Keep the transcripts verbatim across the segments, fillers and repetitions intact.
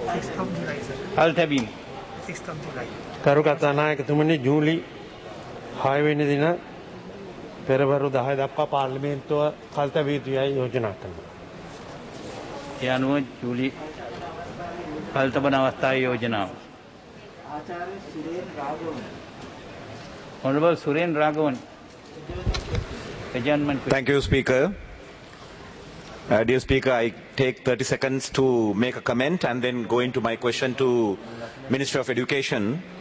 sixth of July, sir. Al-Tabim. sixth of July. කරු කතානායකතුමනි ජූලි හය වෙනි දින පෙරවරු දහය දක්වා පාර්ලිමේන්තුව කල්තැවිය යුතුයි යෝජනා කරනවා. ඒ අනුව ජූලි කල්තබන අවස්ථාවේ යෝජනාව. ආචාර්ය Suren රාඝවන්. Honorable Suren Raghavan. Adjournment. Thank you, Speaker. Uh, dear Speaker, I take thirty seconds to make a comment and then go into my question to Minister of Education.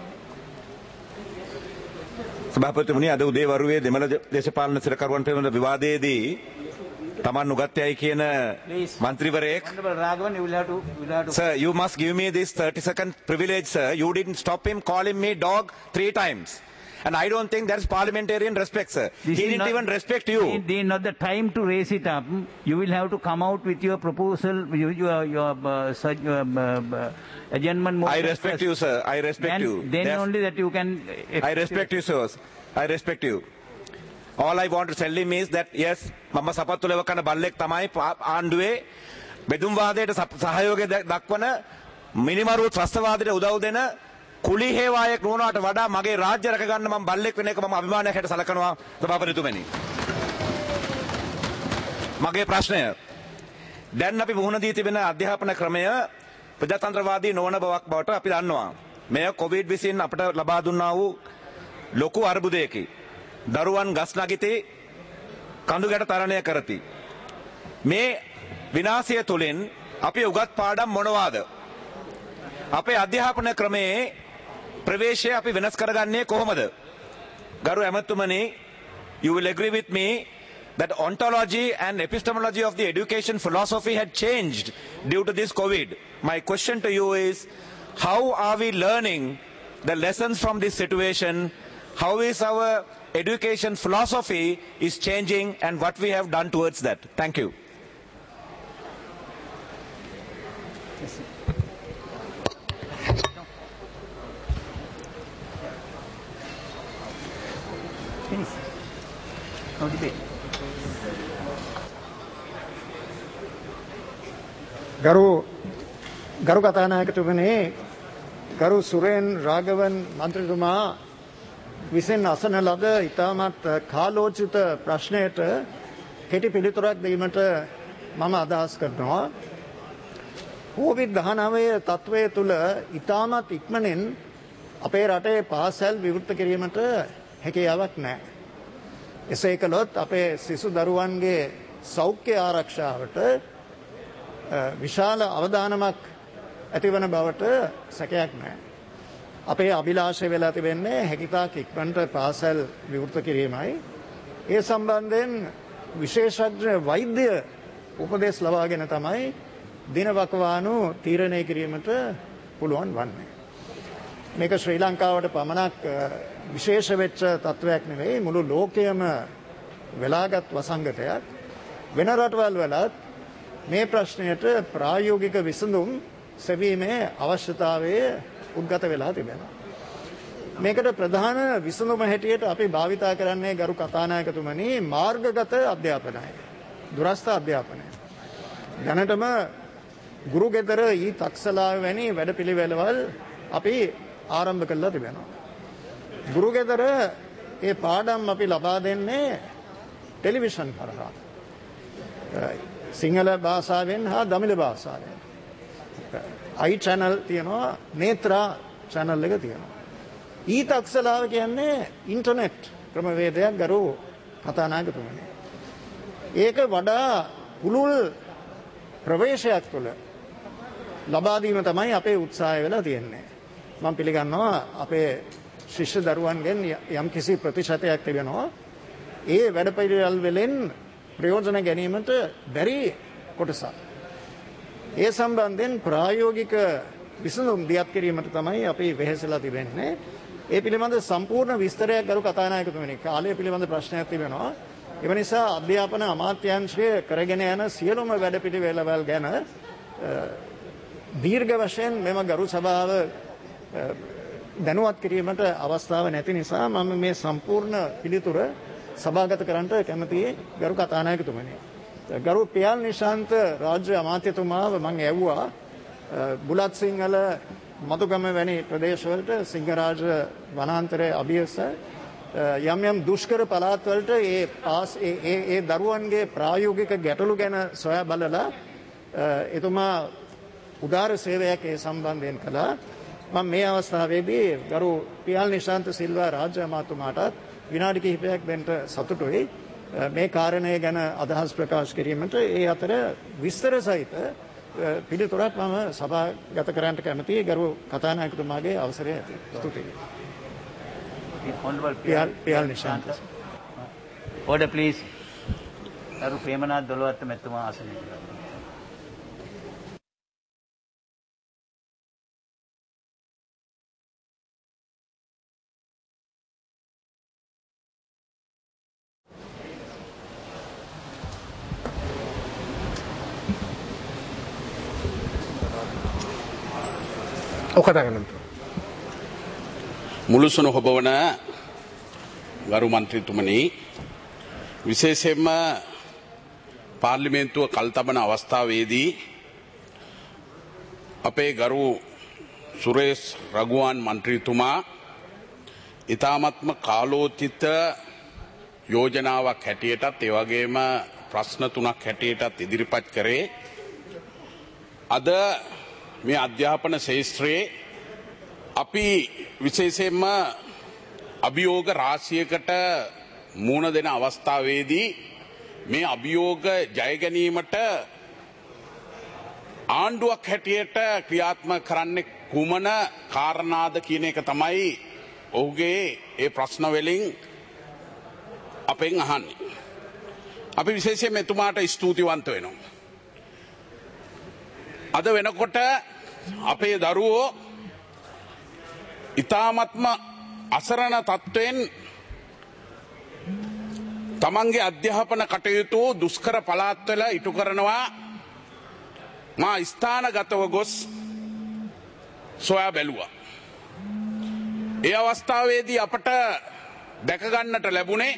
සභාපතිතුමනි අද උදේ වරුවේ දෙමළ දේශපාලන සිරකරුවන් පිළිබඳ විවාදයේදී තමන් උගත්යයි කියන මන්ත්‍රීවරයෙක් Honorable Raghavan, you will have to, you will have to. Sir, you must give me this thirty second privilege, sir. You didn't stop him calling me dog three times. And I don't think that's parliamentarian respect, sir. This he is didn't not, even respect you. This is not the time to raise it up. You will have to come out with your proposal, your, your, your, uh, such, uh, uh, adjournment motion. I respect first. you, sir. I respect then, you. Then That's, only that you can. I respect you, sir. I respect you. All I want to tell him is that, yes, මම සපත්තු ලෙවකන බල්ලෙක් තමයි ආණ්ඩුවේ බෙදුම් වාදයට සහයෝගය දක්වන මිනිමරුව ත්‍රස්තවාදයට උදව් දෙන කුලි හේවායෙක් නුවණට වඩා මගේ රාජ්‍ය රැක ගන්න මම බල්ලෙක් වෙන එක මම අභිමානයක් හැට සලකනවා සභාපතිතුමනි. මගේ ප්‍රශ්නය දැන් අපි මුහුණ දී තිබෙන අධ්‍යාපන ක්‍රමය ප්‍රජාතන්ත්‍රවාදී නොවන බවක් බවට අපි දන්නවා. මෙය කොවිඩ් විසින් අපට ලබා දුන්නා වූ ලොකු අර්බුදයකි. දරුවන් ගස් නගිතේ කඳුගැට තරණය කරති. මේ විනාශය තුළින් අපි උගත් පාඩම් මොනවාද? අපේ අධ්‍යාපන ක්‍රමයේ ප්‍රවේශය අපි වෙනස් කරගන්නේ කොහොමද? ගරු ඇමතුමනි, you will agree with me that ontology and epistemology of the education philosophy had changed due to this COVID. My question to you is, how are we learning the lessons from this situation? How is our education philosophy is changing and what we have done towards that? Thank you. Finish. No debate. ගරු ගරු කතානායකතුමනි, ගරු සුරේන් රාඝවන් මන්ත්‍රීතුමා විසින් අසන ලද ඉතාමත් කාලෝචිත ප්‍රශ්නයට කෙටි පිළිතුරක් දීමට මම අදහස් කරනවා. කොවිඩ් දහනවය තත්ත්වය තුළ ඉතාමත් ඉක්මනින් අපේ රටේ පාසල් විවෘත කිරීමට හැකියාවක් නැහැ. එසේ කළොත් අපේ සිසු දරුවන්ගේ සෞඛ්‍ය ආරක්ෂාවට විශාල අවදානමක් ඇතිවන බවට සැකයක් නැහැ. අපේ අභිලාෂය වෙලා තිබෙන්නේ හැකිතාක් ඉක්මනට පාසල් විවෘත කිරීමයි. ඒ සම්බන්ධයෙන් විශේෂඥ වෛද්‍ය උපදෙස් ලබාගෙන තමයි දිනවකවානු තීරණය කිරීමට පුළුවන් වන්නේ. මේක ශ්‍රී ලංකාවට පමණක් විශේෂ වෙච්ච තත්වයක් නෙවෙයි, මුළු ලෝකයේම වෙලාගත් වසංගතයක්. වෙන රටවල් වලත් මේ ප්‍රශ්නයට ප්‍රායෝගික විසඳුම් සෙවීමේ අවශ්‍යතාවය උද්ගත වෙලා තිබෙනවා. මේකට ප්‍රධාන විසඳුම හැටියට අපි භාවිතා කරන්නේ ගරු කතානායකතුමනි මාර්ගගත අධ්‍යාපනය, දුරස්ථ අධ්‍යාපනය. දැනටම ගුරු ගෙදර ඊ තක්සලාව වැනි වැඩපිළිවෙළවල් අපි ආරම්භ කළා තිබෙනවා. ගුරු ගෙදර ඒ පාඩම් අපි ලබා දෙන්නේ ටෙලිවිෂන් කරා. සිංහල භාෂාවෙන් හා දමිළ භාෂාවෙන්. අයි channel තියෙනවා, නේත්‍රා channel එක තියෙනවා. ඊ තක්සලාව කියන්නේ ඉන්ටර්නෙට් ක්‍රමවේදයක් ගරු කතානායකතුමනි. ඒක වඩා පුළුල් ප්‍රවේශයක් තුළ ලබා දීම තමයි අපේ උත්සාහය වෙලා තියෙන්නේ. මම පිළිගන්නවා අපේ ශිෂ්‍ය දරුවන්ගෙන් යම් කිසි ප්‍රතිශතයක් තිබෙනවා. ඒ වැඩපිළිවෙළ වලින් ප්‍රයෝජන ගැනීමට බැරි කොටසක්. ඒ සම්බන්ධයෙන් ප්‍රායෝගික විසඳුම් දියත් කිරීමට තමයි අපි වෙහෙසලා තිබෙන්නේ. ඒ පිළිබඳ සම්පූර්ණ විස්තරයක් ගරු කතානායකතුමනි, කාලය පිළිබඳ ප්‍රශ්නයක් තිබෙනවා. ඒ නිසා අධ්‍යාපන අමාත්‍යාංශය කරගෙන යන සියලුම වැඩපිළිවෙළවල් ගැන දීර්ඝ වශයෙන් මෙම ගරු සභාව දැනුවත් කිරීමට අවස්ථාව නැති නිසා මම මේ සම්පූර්ණ පිළිතුර සභාගත කරන්නට කැමතියි ගරු කතානායකතුමනි. ගරු පියල් නිශාන්ත රාජ්‍ය අමාත්‍යතුමාව මම ඇහුවා බුලත් සිංහල මතුගම වැනි ප්‍රදේශවලට සිංහරාජ වනාන්තරයේ අභියස යම් යම් දුෂ්කර පළාත්වලට ඒ පාස් ඒ ඒ දරුවන්ගේ ප්‍රායෝගික ගැටලු ගැන සොයා බලලා එතුමා උදාර සේවයක් ඒ සම්බන්ධයෙන් කළා. මම මේ අවස්ථාවේදී ගරු පියල් නිශාන්ත සිල්වා රාජ්‍ය අමාත්‍යතුමාටත් විනාඩි කිහිපයක් දෙන්න සතුටුයි මේ කාරණය ගැන අදහස් ප්‍රකාශ කිරීමට. ඒ අතර විස්තර සහිත පිළිතුරක් මම සභාගත කරන්නට කැමතියි ගරු කතානායකතුමාගේ අවසරය ඇති. ස්තුතියි. Honorable Piyal Piyal Nishantha. Order please. ගරු ප්‍රේමනාත් දොළවත්ත මැතිතුමා ආසනයට. මුළුසුණු හොබවන ගරු මන්ත්‍රීතුමනි, විශේෂයෙන්ම පාර්ලිමේන්තුව කල්තබන අවස්ථාවේදී අපේ ගරු සුරේෂ් රඝුවන් මන්ත්‍රීතුමා ඉතාමත්ම කාලෝචිත යෝජනාවක් හැටියටත් ඒ වගේම ප්‍රශ්න තුනක් හැටියටත් ඉදිරිපත් කරේ. අද මේ අධ්‍යාපන ශාස්ත්‍රයේ අපි විශේෂයෙන්ම අභියෝග රාශියකට මුහුණ දෙන අවස්ථාවේදී මේ අභියෝග ජය ගැනීමට ආණ්ඩුවක් හැටියට ක්‍රියාත්මක කරන්නේ කුමන කාරණාද කියන එක තමයි ඔහුගේ ඒ ප්‍රශ්න වලින් අපෙන් අහන්නේ. අපි විශේෂයෙන්ම එතුමාට ස්තුතිවන්ත වෙනවා. අද වෙනකොට අපේ දරුවෝ ඉතාමත්ම අසරණ තත්ත්වයෙන් තමන්ගේ අධ්‍යාපන කටයුතු දුෂ්කර පළාත්වල ඉටු කරනවා. මා ස්ථානගතව ගොස් සොයා බැලුවා. ඒ අවස්ථාවේදී අපට දැකගන්නට ලැබුණේ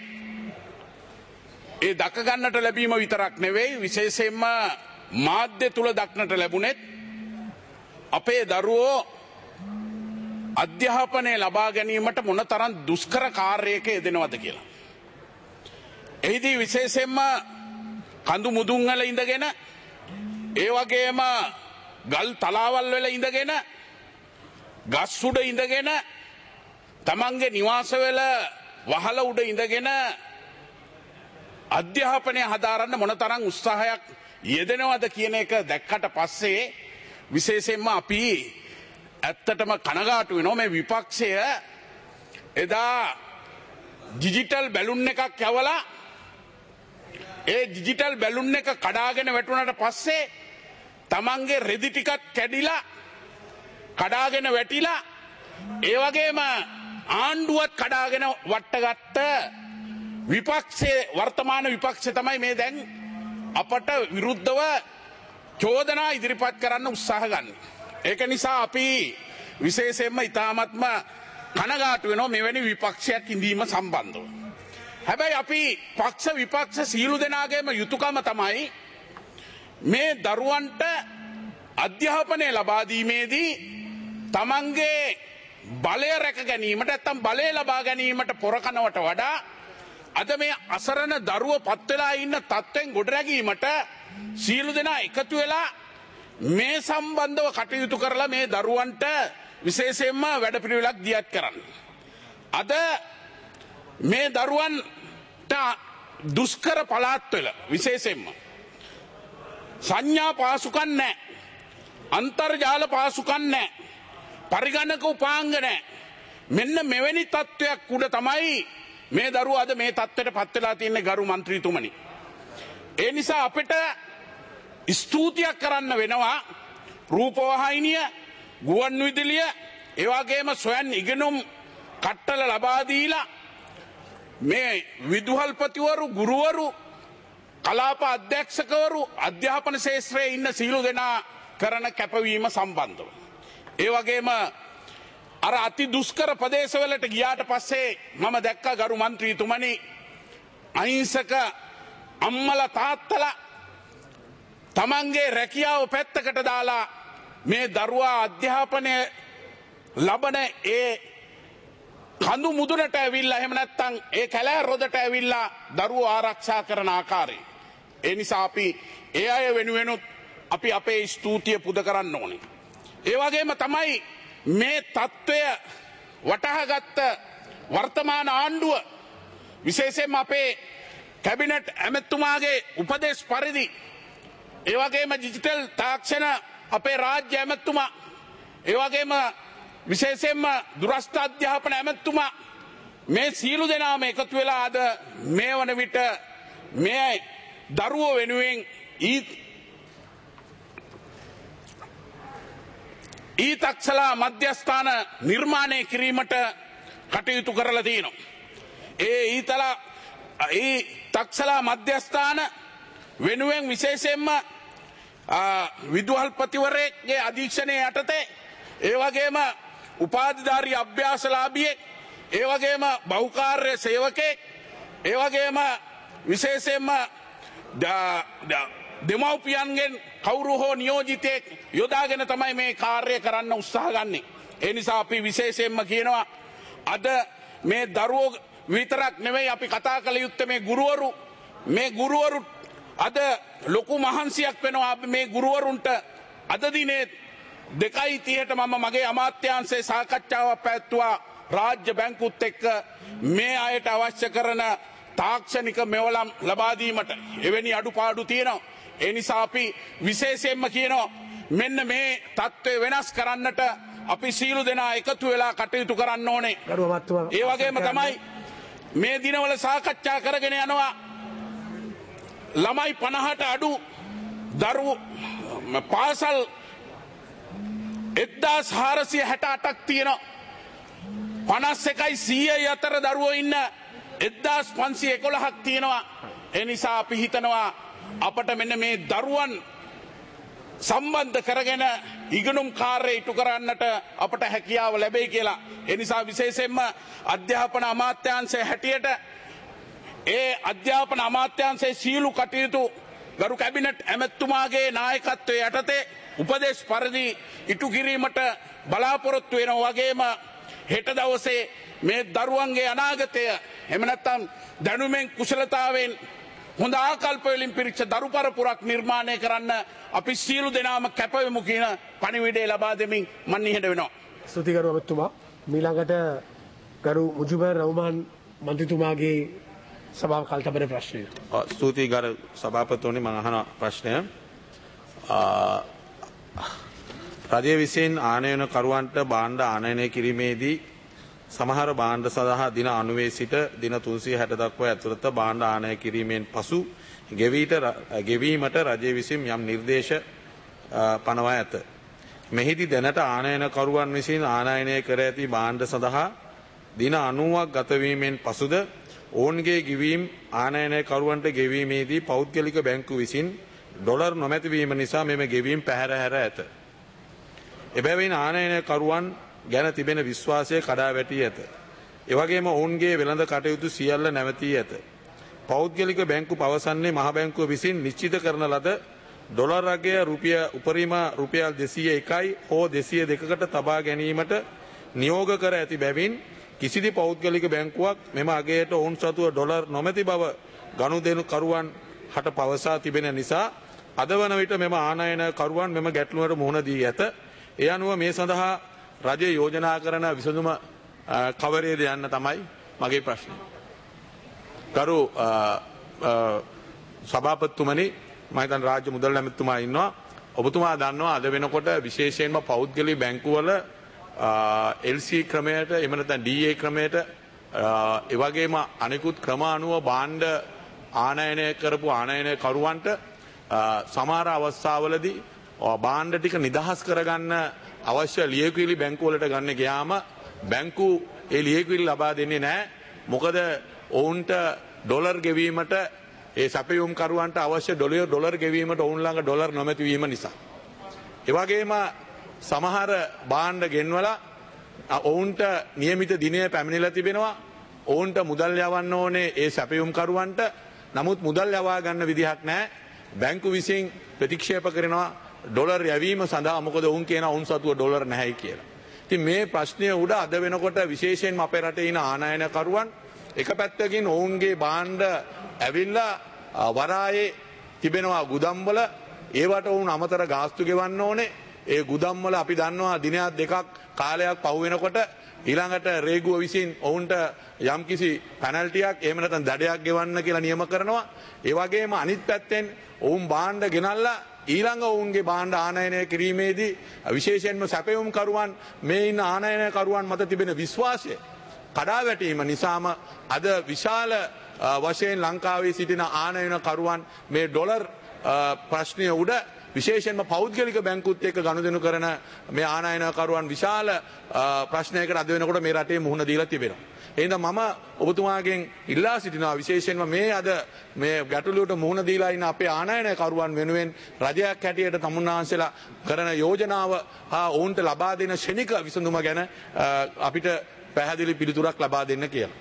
ඒ දැකගන්නට ලැබීම විතරක් නෙවෙයි, විශේෂයෙන්ම මාධ්‍ය තුල දක්නට ලැබුණෙත් අපේ දරුවෝ අධ්‍යාපනය ලබා ගැනීමට මොනතරම් දුෂ්කර කාර්යයක යෙදෙනවද කියලා. එහිදී විශේෂයෙන්ම කඳු මුදුන් වල ඉඳගෙන ඒ වගේම ගල් තලාවල් වල ඉඳගෙන ගස් උඩ ඉඳගෙන තමන්ගේ නිවාස වල වහල උඩ ඉඳගෙන අධ්‍යාපනය හදාරන්න මොනතරම් උත්සාහයක් යෙදෙනවද කියන එක දැක්කට පස්සේ විශේෂයෙන්ම අපි ඇත්තටම කනගාටු වෙනවා. මේ විපක්ෂය එදා ඩිජිටල් බැලුන් එකක් යවලා ඒ ඩිජිටල් බැලුන් එක කඩාගෙන වැටුණාට පස්සේ තමන්ගේ රෙදි ටිකක් කැඩිලා කඩාගෙන වැටිලා ඒ වගේම ආණ්ඩුවත් කඩාගෙන වට්ටගත්ත විපක්ෂයේ වර්තමාන විපක්ෂය තමයි මේ දැන් අපට විරුද්ධව චෝදනා ඉදිරිපත් කරන්න උත්සාහ ගන්න. ඒක නිසා අපි විශේෂයෙන්ම ඉතාමත්ම කනගාටු වෙනවා මෙවැනි විපක්ෂයක් ඉඳීම සම්බන්ධව. හැබැයි අපි පක්ෂ විපක්ෂ සියලු දෙනාගේම යුතුයකම තමයි මේ දරුවන්ට අධ්‍යාපනය ලබා දීමේදී තමන්ගේ බලය රැක ගැනීමට නැත්නම් බලය ලබා ගැනීමට පොරකනවට වඩා අද මේ අසරණ දරුවෝ පත් වෙලා ඉන්න තත්ත්වෙන් ගොඩනැගීමට සියලු දෙනා එකතු වෙලා මේ සම්බන්ධව කටයුතු කරලා මේ දරුවන්ට විශේෂයෙන්ම වැඩපිළිවෙලක් දියත් කරන්න. අද මේ දරුවන්ට දුෂ්කර පළාත්වල විශේෂයෙන්ම සංඥා පාසුකම් නැහැ, අන්තර්ජාල පාසුකම් නැහැ, පරිගණක උපාංග නැහැ. මෙන්න මෙවැනි තත්ත්වයක් උඩ තමයි මේ දරුවෝ අද මේ තත්ත්වයට පත් වෙලා තියෙන්නේ ගරු මන්ත්‍රීතුමනි. ඒ නිසා අපිට ස්තුතියක් කරන්න වෙනවා රූපවාහිනිය, ගුවන් විදුලිය, ඒ වගේම ස්වයං ඉගෙනුම් කට්ටල ලබා දීලා මේ විදුහල්පතිවරු, ගුරුවරු, කලාප අධ්‍යක්ෂකවරු, අධ්‍යාපන ශාස්ත්‍රයේ ඉන්න සීලු දෙනා කරන කැපවීම සම්බන්ධව. ඒ වගේම අර අති දුෂ්කර ප්‍රදේශවලට ගියාට පස්සේ මම දැක්ක ගරු මන්ත්‍රීතුමනි අහිංසක අම්මලා තාත්තලා තමන්ගේ රැකියාව පැත්තකට දාලා මේ දරුවා අධ්‍යාපනය ලබන ඒ කඳු මුදුනට ඇවිල්ලා එහෙම නැත්නම් ඒ කැලෑ රොදට ඇවිල්ලා දරුවෝ ආරක්ෂා කරන ආකාරය. ඒ නිසා අපි ඒ අය වෙනුවෙනුත් අපි අපේ ස්තුතිය පුද කරන්න ඕනේ. ඒ වගේම තමයි මේ తত্ত্বය වටහාගත්ත වර්තමාන ආණ්ඩුව විශේෂයෙන්ම අපේ කැබිනට් ඇමතුමාගේ උපදේශ පරිදි ඒ වගේම ඩිජිටල් තාක්ෂණ අපේ රාජ්‍ය ඇමතුමා ඒ වගේම විශේෂයෙන්ම දුරස්ථ අධ්‍යාපන ඇමතුමා මේ සීලු දෙනාම එකතු වෙලා අද මේ වන විට මේ දරුවෝ වෙනුවෙන් ඊ ඊ තක්සලා මධ්‍යස්ථාන නිර්මාණය කිරීමට කටයුතු කරලා තියෙනවා. ඒ ඊතලා ඊ තක්සලා මධ්‍යස්ථාන වෙනුවෙන් විශේෂයෙන්ම විදුහල්පතිවරයෙක්ගේ අධීක්ෂණය යටතේ ඒ වගේම උපාධිධාරී අභ්‍යාසලාභියෙක් ඒ වගේම බහුකාර්ය සේවකයෙක් ඒ වගේම විශේෂයෙන්ම දෙමව්පියන්ගෙන් කවුරු හෝ නියෝජිතයෙක් යොදාගෙන තමයි මේ කාර්යය කරන්න උත්සාහ ගන්නේ. ඒ නිසා අපි විශේෂයෙන්ම කියනවා අද මේ දරුවෝ විතරක් නෙවෙයි අපි කතා කළ යුත්තේ මේ ගුරුවරු මේ ගුරුවරු අද ලොකු මහන්සියක් වෙනවා මේ ගුරුවරුන්ට අද දිනේ දෙකයි තිහට මම මගේ අමාත්‍යාංශයේ සාකච්ඡාවක් පැවැත්තුවා රාජ්‍ය බැංකුත් එක්ක මේ අයට අවශ්‍ය කරන තාක්ෂණික මෙවලම් ලබා දීමට එවැනි අඩුපාඩු තියෙනවා. ඒ නිසා අපි විශේෂයෙන්ම කියනවා මෙන්න මේ தત્ත්වය වෙනස් කරන්නට අපි සීලු දෙනා එකතු වෙලා කටයුතු කරන්න ඕනේ. ඒ වගේම තමයි මේ දිනවල සාකච්ඡා කරගෙන යනවා ළමයි පනහට අඩු දරුවෝ පාසල් එක්දාස් හාරසිය හැට අටක් තියෙනවා. පනස් එකයි සීයයි අතර දරුවෝ ඉන්න එක්දාස් පන්සිය එකොළහක් තියෙනවා. ඒ නිසා අපි හිතනවා අපට මෙන්න මේ දරුවන් සම්බන්ධ කරගෙන ඉගෙනුම් කාර්යය ඉටු කරන්නට අපට හැකියාව ලැබෙයි කියලා. ඒ නිසා විශේෂයෙන්ම අධ්‍යාපන අමාත්‍යාංශය හැටියට ඒ අධ්‍යාපන අමාත්‍යාංශයේ සීලු කටයුතු ගරු කැබිනට් ඇමතුමාගේ නායකත්වයේ යටතේ උපදේශ පරිදි ඉටු කිරීමට බලාපොරොත්තු වෙනවා. වගේම හෙට දවසේ මේ දරුවන්ගේ අනාගතය එහෙම නැත්නම් දැනුමෙන් කුසලතාවෙන් හොඳ ආකල්ප වලින් පිරිච්ච දරු පරපුරක් නිර්මාණය කරන්න අපි සියලු දෙනාම කැපවෙමු කියන පණිවිඩය ලබා දෙමින් මම නිහඬ වෙනවා. ස්තුතියි ගරු අමතුමා. මීළඟට ගරු මුජිබර් රහ්මාන් මන්ත්‍රීතුමාගේ සභාව කල්තබර ප්‍රශ්නය. ස්තුතියි ගරු සභාපතිතුමනි මම අහන ප්‍රශ්නය රජය විසින් ආනයන කරුවන්ට භාණ්ඩ ආනයනය කිරීමේදී සමහර භාණ්ඩ සඳහා දින අනූවේ සිට දින තුන්සිය හැට දක්වා ඇතුළත භාණ්ඩ ආනයනය කිරීමෙන් පසු ගෙවීට ගෙවීමට රජය විසින් යම් නිර්දේශ පනවා ඇත. මෙහිදී දැනට ආනයනකරුවන් විසින් ආනයනය කර ඇති භාණ්ඩ සඳහා දින අනූවක් ගතවීමෙන් පසුද ඔවුන්ගේ ගෙවීම් ආනයනකරුවන්ට ගෙවීමේදී පෞද්ගලික බැංකු විසින් ඩොලර් නොමැතිවීම නිසා මෙම ගෙවීම් පැහැර හැර ඇත. එබැවින් ආනයනකරුවන් ගැන තිබෙන විශ්වාසය කඩා වැටී ඇත. එවැගේම ඔවුන්ගේ වෙළඳ කටයුතු සියල්ල නැවතී ඇත. පෞද්ගලික බැංකු පවසන්නේ මහ බැංකුව විසින් නිශ්චිත කරන ලද ඩොලර් අගය රුපියල් උපරිම රුපියල් දෙසිය එකයි හෝ දෙසිය දෙකකට තබා ගැනීමට නියෝග කර ඇති බැවින් කිසිදු පෞද්ගලික බැංකුවක් මෙම අගයට ඔවුන් සතුව ඩොලර් නොමැති බව ගනුදෙනු කරුවන් හට පවසා තිබෙන නිසා අද වන විට මෙම ආනයනකරුවන් මෙම ගැටලුවට මුහුණ දී ඇත. ඒ අනුව මේ සඳහා රජය යෝජනා කරන විසඳුම කවරේද යන්න තමයි මගේ ප්‍රශ්නය. ගරු සභාපතිතුමනි මම හිතන රාජ්‍ය මුදල් ඇමතුමා ඉන්නවා. ඔබතුමා දන්නවා අද වෙනකොට විශේෂයෙන්ම පෞද්ගලික බැංකුවල එල් සී ක්‍රමයට එහෙම නැත්නම් ඩී ඒ ක්‍රමයට ඒ වගේම අනිකුත් ක්‍රම අනුව භාණ්ඩ ආනයනය කරපු ආනයනකරුවන්ට සමහර අවස්ථාවලදී භාණ්ඩ ටික නිදහස් කරගන්න අවශ්‍ය ලියකියවිලි බැංකුවලට ගන්න ගියාම බැංකු ඒ ලියකියවිලි ලබා දෙන්නේ නැහැ. මොකද ඔවුන්ට ඩොලර් ගෙවීමට ඒ සැපයුම් කරුවන්ට අවශ්‍ය ඩොලර් ඩොලර් ගෙවීමට ඔවුන් ළඟ ඩොලර් නොමැති වීම නිසා. ඒ වගේම සමහර භාණ්ඩ ගෙන්වලා ඔවුන්ට નિયમિત දිනය පැමිණිලා තිබෙනවා. ඔවුන්ට මුදල් යවන්න ඕනේ ඒ සැපයුම් කරුවන්ට. නමුත් මුදල් යවා ගන්න විදිහක් නැහැ. බැංකු විසින් ප්‍රතික්ෂේප කරනවා ඩොලර් යැවීම සඳහා මොකද ඔවුන් කියන ඔවුන් සතුව ඩොලර් නැහැයි කියලා. ඉතින් මේ ප්‍රශ්නය උඩ අද වෙනකොට විශේෂයෙන්ම අපේ රටේ ඉන්න ආනයනකරුවන් එක පැත්තකින් ඔවුන්ගේ භාණ්ඩ ඇවිල්ලා වරායේ තිබෙනවා ගුදම්වල ඒවට ඔවුන් අමතර ගාස්තු ගෙවන්න ඕනේ. ඒ ගුදම්වල අපි දන්නවා දිනයක් දෙකක් කාලයක් පහු වෙනකොට ඊළඟට රේගුව විසින් ඔවුන්ට යම්කිසි පැනල්ටියක් එහෙම නැත්නම් දඩයක් ගෙවන්න කියලා නියම කරනවා. ඒ වගේම අනිත් පැත්තෙන් ඔවුන් භාණ්ඩ ගෙනල්ලා ඊළඟ ඔවුන්ගේ භාණ්ඩ ආනයනය කිරීමේදී විශේෂයෙන්ම සැපයුම් කරුවන් මේ ඉන්න ආනයනකරුවන් මත තිබෙන විශ්වාසය කඩා වැටීම නිසාම අද විශාල වශයෙන් ලංකාවේ සිටින ආනයනකරුවන් මේ ඩොලර් ප්‍රශ්නය උඩ විශේෂයෙන්ම පෞද්ගලික බැංකුත් එක්ක ගනුදෙනු කරන මේ ආනයනකරුවන් විශාල ප්‍රශ්නයකට අද වෙනකොට මේ රටේ මුහුණ දීලා තිබෙනවා. එහෙනම් මම ඔබතුමාගෙන් ඉල්ලා සිටිනවා විශේෂයෙන්ම මේ අද මේ ගැටලුවට මුහුණ දීලා ඉන්න අපේ ආනයනකරුවන් වෙනුවෙන් රජයක් හැටියට තමුන්නාන්සලා කරන යෝජනාව හා ඔවුන්ට ලබා දෙන ශනික විසඳුම ගැන අපිට පැහැදිලි පිළිතුරක් ලබා දෙන්න කියලා.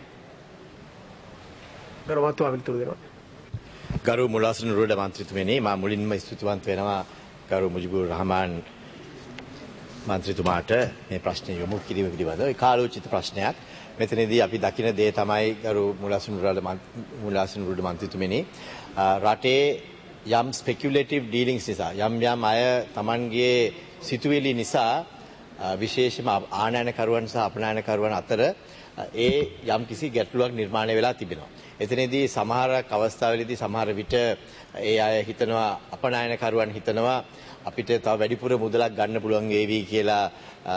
ගරුමතුමා පිළිතුරු දෙනවා. ගරු මුලාසන රුඩ මන්ත්‍රීතුමනි මා මුලින්ම ස්තුතිවන්ත වෙනවා ගරු මුජිබුර් රහමාන් මන්ත්‍රීතුමාට මේ ප්‍රශ්නය යොමු කිරීම පිළිබඳව කාලෝචිත ප්‍රශ්නයක්. මෙතනදී අපි දකින දේ තමයි ගරු මුලාසන රුඩ මුලාසන රුඩ මන්ත්‍රීතුමනි රටේ යම් ස්පෙකියුලේටිව් ඩීලිංස් නිසා යම් යම් අය Tamanගේ සිතුවිලි නිසා විශේෂම ආනයනකරුවන් සහ අපනයනකරුවන් අතර ඒ යම් කිසි ගැටලුවක් නිර්මාණය වෙලා තිබෙනවා. එතනදී සමහරක් අවස්ථාවලදී සමහර විට ඒ අය හිතනවා අපනයනකරුවන් හිතනවා අපිට තව වැඩිපුර මුදලක් ගන්න පුළුවන් වේවි කියලා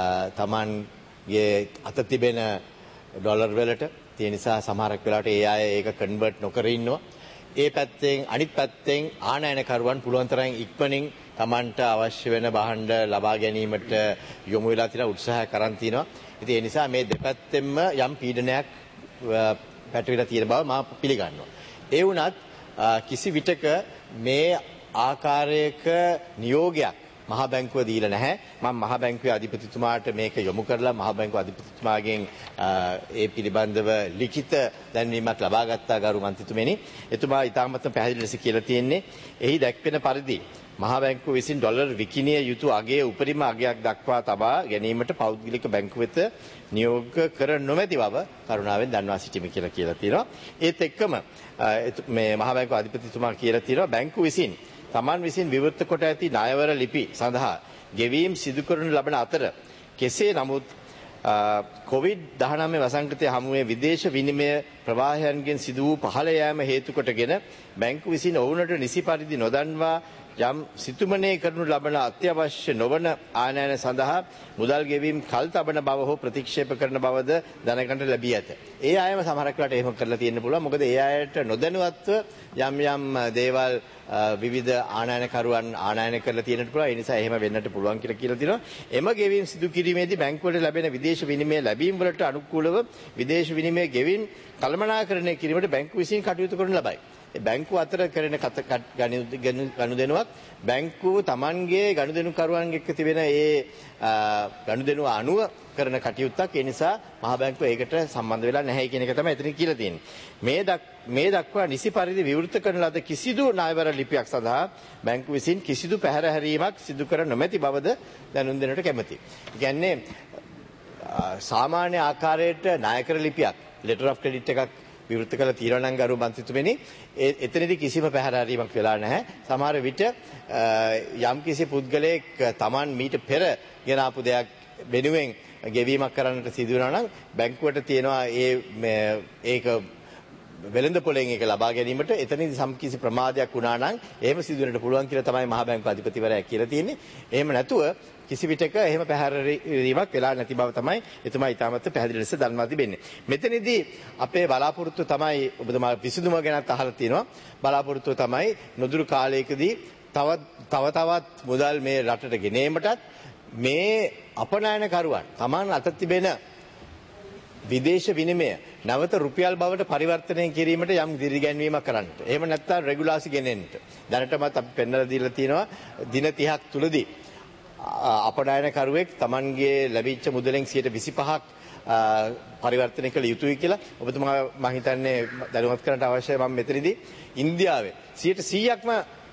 Tamanගේ අත තිබෙන ඩොලර් වලට. ඒ නිසා සමහරක් වෙලාවට ඒ අය ඒක කන්වර්ට් නොකර ඉන්නවා. ඒ පැත්තෙන් අනිත් පැත්තෙන් ආනයනකරුවන් පුළුවන් තරම් ඉක්මනින් Tamanට අවශ්‍ය වෙන භාණ්ඩ ලබා ගැනීමට යොමු වෙලා තියෙන උත්සාහය කරන් තිනවා. ඉතින් ඒ නිසා මේ දෙපැත්තෙන්ම යම් පීඩනයක් පැටවිලා තියෙන බව මම පිළිගන්නවා. ඒ වුණත් කිසි විටක මේ ආකාරයක නියෝගයක් මහ බැංකුව දීලා නැහැ. මම මහ බැංකුවේ අධිපතිතුමාට මේක යොමු කරලා මහ බැංකුව අධිපතිතුමාගෙන් ඒ පිළිබඳව ලිඛිත දැන්වීමක් ලබා ගත්තා ගරු මන්ත්‍රීතුමනි. එතුමා ඉතාමත්ම පැහැදිලි ලෙස කියලා තියෙන්නේ එහි දැක්වෙන පරිදි මහ බැංකුව විසින් ඩොලර් විකිණිය යුතු අගයේ උපරිම අගයක් දක්වා තබා ගැනීමට පෞද්ගලික බැංකුව වෙත නියෝග කර නොමැති බව කරුණාවෙන් දන්වා සිටිමි කියලා කියලා තියෙනවා. ඒත් එක්කම මේ මහ බැංකුව අධිපතිතුමා කියලා තියෙනවා බැංකුව විසින් Taman විසින් විවෘත කොට ඇති ණයවර ලිපි සඳහා ගෙවීම් සිදු කරනු ලබන අතර කෙසේ නමුත් කොවිඩ් දහනවය වසංගතය හමුවේ විදේශ විනිමය ප්‍රවාහයන්ගෙන් සිදු වූ පහළ යෑම හේතු කොටගෙන බැංකුව විසින් ඔවුනට නිසි පරිදි නොදන්වා යම් සිතුමනේ කරනු ලබන අත්‍යවශ්‍ය නොවන ආනයන සඳහා මුදල් ගෙවීම් කල් තබන බව හෝ ප්‍රතික්ෂේප කරන බවද දැනගන්නට ලැබී ඇත. ඒ අයම සමහරක් වෙලාවට එහෙම කරලා තියෙන්න පුළුවන්. මොකද ඒ අයට නොදැනුවත්ව යම් යම් දේවල් විවිධ ආනයනකරුවන් ආනයන කරලා තියෙන්නට පුළුවන්. ඒ නිසා එහෙම වෙන්නට පුළුවන් කියලා කියලා තියෙනවා. එම ගෙවීම් සිදු කිරීමේදී බැංකුවලට ලැබෙන විදේශ විනිමය ලැබීම් වලට අනුකූලව විදේශ විනිමය ගෙවීම් කළමනාකරණය කිරීමට බැංකුව විසින් කටයුතු කරනු ලබයි. බැංකුව අතර කරන ගනුදෙනුවක් බැංකුව Tamanගේ ගනුදෙනුකරුවන් එක්ක තිබෙන ඒ ගනුදෙනුව අනුව කරන කටයුත්තක්. ඒ නිසා මහ බැංකුව ඒකට සම්බන්ධ වෙලා නැහැ කියන එක තමයි එතන කියලා තියෙන්නේ. මේ මේ දක්වා නිසි පරිදි විවෘත කරන ලද කිසිදු ණයවර ලිපියක් සඳහා බැංකුව විසින් කිසිදු පැහැරහැරීමක් සිදු කර නොමැති බවද දැනුම් දෙන්නට කැමැතියි. ඒ කියන්නේ සාමාන්‍ය ආකාරයට ණයකර ලිපියක් letter of credit එකක් විවෘත කළ තියෙනවා නම් ගරු මන්ත්‍රීතුමනි එතනදී කිසිම පැහැරීමක් වෙලා නැහැ. සමහර විට යම් කිසි පුද්ගලයෙක් Taman මීට පෙර ගෙන ආපු දෙයක් වෙනුවෙන් ගෙවීමක් කරන්නට සිදු වෙනවා නම් බැංකුවට තියෙනවා ඒ ඒක වෙළඳ පොලෙන් ඒක ලබා ගැනීමට එතනදී සම් කිසි ප්‍රමාදයක් වුණා නම් එහෙම සිදු වෙන්නට පුළුවන් කියලා තමයි මහ බැංකුව අධිපතිවරයා කියලා තියෙන්නේ. එහෙම නැතුව කිසි විටක එහෙම පැහැරීමක් වෙලා නැති බව තමයි එතුමා ඉතාමත් පැහැදිලි ලෙස දන්වා තිබෙන්නේ. මෙතනදී අපේ බලාපොරොත්තුව තමයි ඔබතුමා විසඳුම ගැනත් අහලා තියෙනවා. බලාපොරොත්තුව තමයි නොදුරු කාලයකදී තව තව තවත් මුදල් මේ රටට ගෙනීමටත් මේ අපනයනකරුවන් Taman අත තිබෙන විදේශ විනිමය නැවත රුපියල් බවට පරිවර්තනය කිරීමට යම් දිරිගැන්වීමක් කරන්නට. එහෙම නැත්නම් රෙගුලාසි ගෙනෙන්නට. දැනටමත් අපි පෙන්වලා දීලා තියෙනවා දින තිහක් තුලදී අපනයනකරුවෙක් Tamanගේ ලැබිච්ච මුදලෙන් සියයට විසිපහක් පරිවර්තනය කළ යුතුයි කියලා. ඔබතුමා මම හිතන්නේ දැනුවත් කරන්නට අවශ්‍යයි. මම මෙතනදී ඉන්දියාවේ සියයට සීයක්ම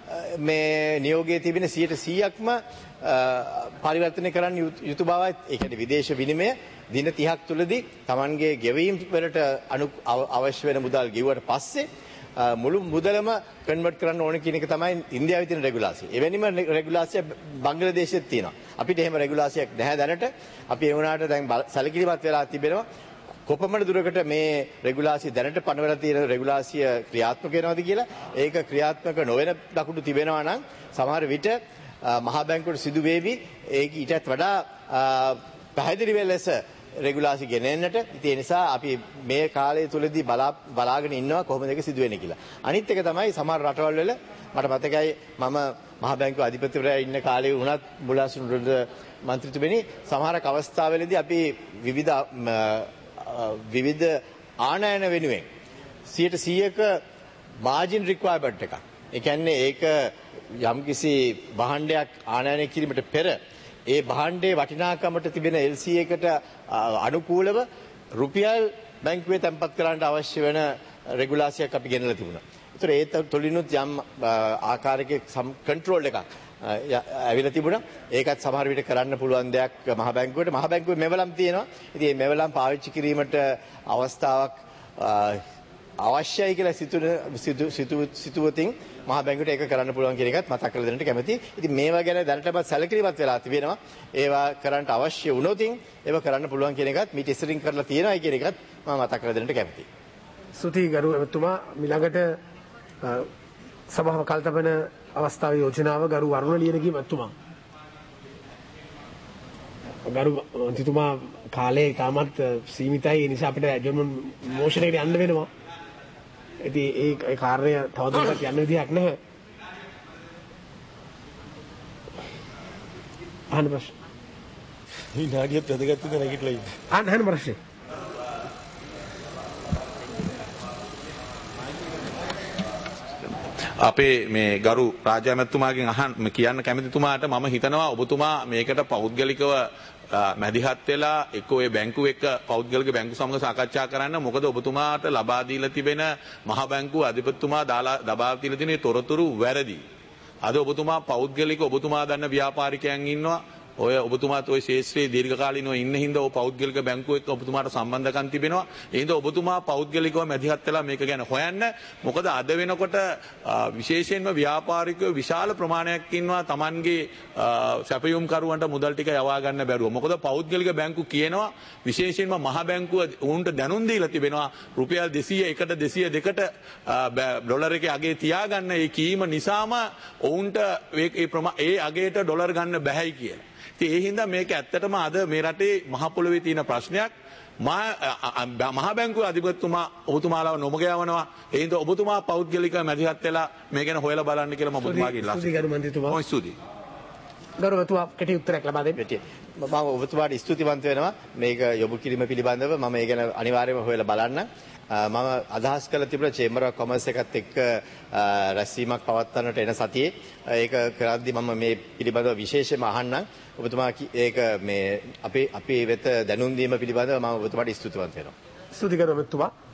මේ නියෝගයේ තිබෙන සියයට සීයක්ම පරිවර්තනය කරන්න යුතු බවයි. ඒ කියන්නේ විදේශ විනිමය දින තිහක් තුළදී Tamanගේ ගෙවීම් වලට අවශ්‍ය වෙන මුදල් ගෙවුවට පස්සේ මුළු මුදලම කන්වර්ට් කරන්න ඕන කියන එක තමයි ඉන්දියාවේ තියෙන රෙගුලාසිය. එවැනිම රෙගුලාසිය බංග්ලාදේශෙත් තියෙනවා. අපිට එහෙම රෙගුලාසියක් නැහැ දැනට. අපි ඒ වුණාට දැන් සැලකිලිමත් වෙලා තිබෙනවා. කොපමණ දුරකට මේ රෙගුලාසිය දැනට පනවලා තියෙන රෙගුලාසිය ක්‍රියාත්මක වෙනවද කියලා. ඒක ක්‍රියාත්මක නොවන දකුණු තිබෙනවා නම් සමහර විට මහා බැංකුවට සිදු වේවි ඒක ඊටත් වඩා පැහැදිලි ලෙස රෙගුලාසි ගෙනෙන්නට. ඉතින් ඒ නිසා අපි මේ කාලය තුලදී බලා බලාගෙන ඉන්නවා කොහොමද ඒක සිදු වෙන්නේ කියලා. අනිත් එක තමයි සමහර රටවල් වල මට මතකයි මම මහා බැංකුවේ අධිපතිවරයා ඉන්න කාලේ වුණත් මුලාසුන් රුද මන්ත්‍රීතුමනි සමහරක් අවස්ථාවලදී අපි විවිධ විවිධ ආනයන වෙනුවෙන් සියයට සීයක මාජින් රික්වයර්මන්ට් එකක්. ඒ කියන්නේ ඒක යම්කිසි භාණ්ඩයක් ආනයනය කිරීමට පෙර ඒ භාණ්ඩයේ වටිනාකමට තිබෙන එල් සී එකට අනුකූලව රුපියල් බැංකුවේ තැන්පත් කරන්න අවශ්‍ය වෙන රෙගුලාසියක් අපි ගෙනලා තිබුණා. ඒතර ඒ තුලිනුත් යම් ආකාරයක කන්ට්‍රෝල් එකක් ඇවිල්ලා තිබුණා. ඒකත් සමහර විට කරන්න පුළුවන් දෙයක් මහ බැංකුවට. මහ බැංකුවේ මෙවලම් තියෙනවා. ඉතින් මේ මෙවලම් පාවිච්චි කිරීමට අවස්ථාවක් අවශ්‍යයි කියලා සිතුන සිතුවතින් මහ බැංකුවට ඒක කරන්න පුළුවන් කියන එකත් මතක් කරලා දෙන්නට කැමතියි. ඉතින් මේවා ගැන දැනටමත් සැලකිලිමත් වෙලා තිබෙනවා. ඒවා කරන්න අවශ්‍ය වුණොත් ඒවා කරන්න පුළුවන් කියන එකත් මීට ඉස්සරින් කරලා තියෙනවායි කියන එකත් මම මතක් කරලා දෙන්නට කැමතියි. ස්තුතියි ගරු එතුමා. ඊළඟට සභාව කල්තබන අවස්ථාවේ යෝජනාව ගරු වරුණ ලියනගේ මැතිතුමා. ගරු මන්ත්‍රීතුමා කාලේ තාමත් සීමිතයි. ඒ නිසා අපිට ජර්මන් මෝෂණයකට යන්න වෙනවා. ඉතින් ඒ කාර්යය තවදුරටත් යන්න විදිහක් නැහැ. අහන්න ප්‍රශ්න. විනාඩියක් වැදගත් වෙන නැගිටලා ඉන්න. අහන්න අහන්න ප්‍රශ්නේ. අපේ මේ ගරු රාජ්‍ය ඇමතුමාගෙන් අහන්න කියන්න කැමතිතුමාට මම හිතනවා ඔබතුමා මේකට පෞද්ගලිකව මැදිහත් වෙලා එක්කෝ ඒ බැංකුව එක්ක පෞද්ගලික බැංකු සමග සාකච්ඡා කරන්න. මොකද ඔබතුමාට ලබා දීලා තිබෙන මහ බැංකුව අධිපතිතුමා දාලා ලබා දීලා තියෙන තොරතුරු වැරදි. අද ඔබතුමා පෞද්ගලික ඔබතුමා දන්න ව්‍යාපාරිකයන් ඉන්නවා. ඔය ඔබතුමාත් ඔය ශේෂ්ත්‍රයේ දීර්ඝකාලීනව ඉන්න හින්දා ඔය පෞද්ගලික බැංකුව එක්ක ඔබතුමාට සම්බන්ධකම් තිබෙනවා. ඒ හින්දා ඔබතුමා පෞද්ගලිකව මැදිහත් වෙලා මේක ගැන හොයන්න. මොකද අද වෙනකොට විශේෂයෙන්ම ව්‍යාපාරිකයෝ විශාල ප්‍රමාණයක් ඉන්නවා Tamanගේ සැපයුම් කරුවන්ට මුදල් ටික යවා ගන්න බැරුව. මොකද පෞද්ගලික බැංකු කියනවා විශේෂයෙන්ම මහ බැංකුව උන්ට දැනුම් දීලා තිබෙනවා රුපියල් දෙසිය එකට දෙසිය දෙකට ඩොලර් එකේ අගේ තියාගන්න. ඒ කීම නිසාම ඔවුන්ට ඒ ඒ අගේට ඩොලර් ගන්න බැහැයි කියලා. ඉතින් ඒ හින්දා මේක ඇත්තටම අද මේ රටේ මහ පොළොවේ තියෙන ප්‍රශ්නයක්. මහ බැංකුවේ අධිපතිතුමා ඔබතුමාලව නොමග යවනවා. ඒ හින්දා ඔබතුමා පෞද්ගලිකව මැදිහත් වෙලා මේ ගැන හොයලා බලන්න කියලා මම ඔබතුමාගේ ඉල්ලා සිටිනවා. ගරු මන්ත්‍රීතුමා. ඔය ස්තුතියි. ගරුතුමා කෙටි උත්තරයක් ලබා දෙන්න. මම ඔබතුමාට ස්තුතිවන්ත වෙනවා. මේක යොමු කිරීම පිළිබඳව මම ඒ ගැන අනිවාර්යයෙන්ම හොයලා බලන්න. මම අදහස් කළ තිබුණ චේම්බර් ඔෆ් කොමර්ස් එකත් එක්ක රැස්වීමක් පවත්වන්නට එන සතියේ ඒක කරද්දී මම මේ පිළිබඳව විශේෂයෙන්ම අහන්නම්. ඔබතුමා ඒක මේ අපේ අපේ වෙත දැනුම් දීම පිළිබඳව මම ඔබතුමාට ස්තුතිවන්ත වෙනවා. ස්තුති කරනවා ඔබතුමා.